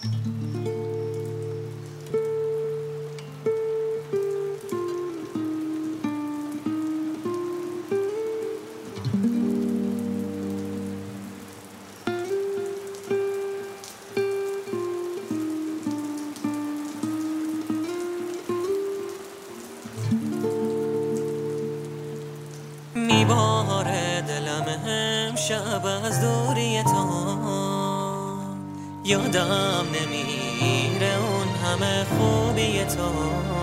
میباره دلم امشب از دوری تو، یادم نمیره اون همه خوبی تو.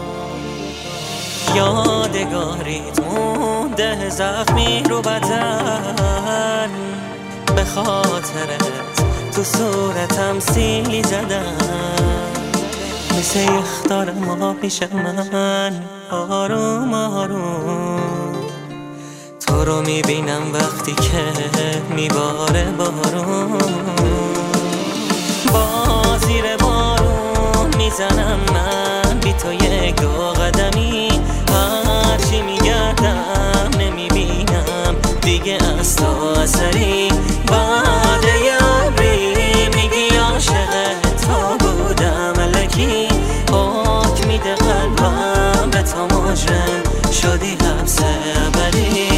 یادگاریت مونده زخمی رو بدن، به خاطرت تو صورتم سیلی زدن. مثل یخدارم پیش من آروم آروم تو رو میبینم وقتی که میباره بارون. با زیر بارون میزنم من بی تو یک دو قدمی، هرچی میگردم نمیبینم دیگه از تو اثری. بعد یه عمری میگی عاشق تو بودم الکی، حکم میده قلبم به تو مجرم شدی حبس ابدی.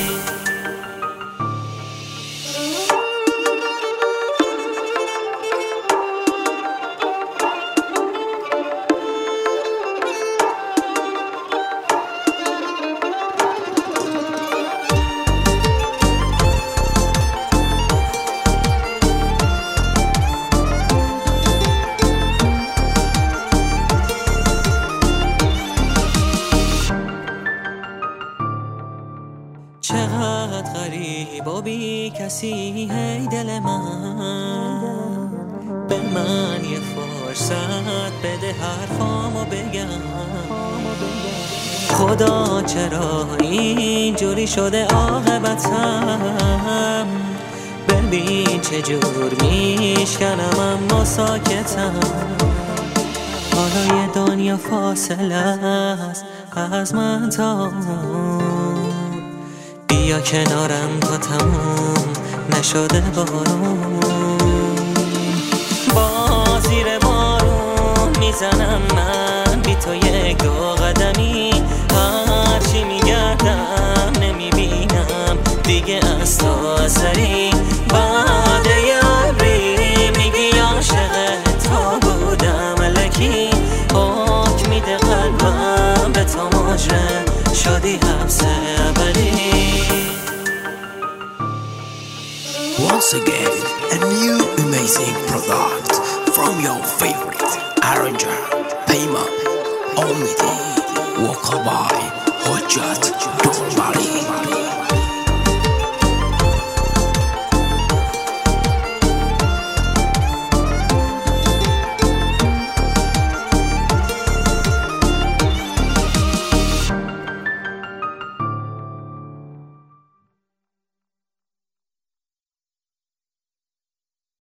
چقدر غریب و بی کسی هی دل من، به من یه فرصت بده حرفامو بگم. خدا چرا اینجوری شده عاقبتم، ببین چجور میشکنم اما ساکتم. حالا یه دنیا فاصله است از من تا بیا کنارم تا تموم نشده بارون. با زیر بارون میزنم من بی تو یک دو قدمی، هرچی میگردم نمیبینم دیگه از تو اثری. بعد یه عمری میگی عاشق تو بودم الکی، حکم میده قلبم به تو مجرم شدی حبس ابدی. Once again, a new amazing product from your favorite arranger, Payman, Omidi, Walkabout, Hojjat, Don't Worry.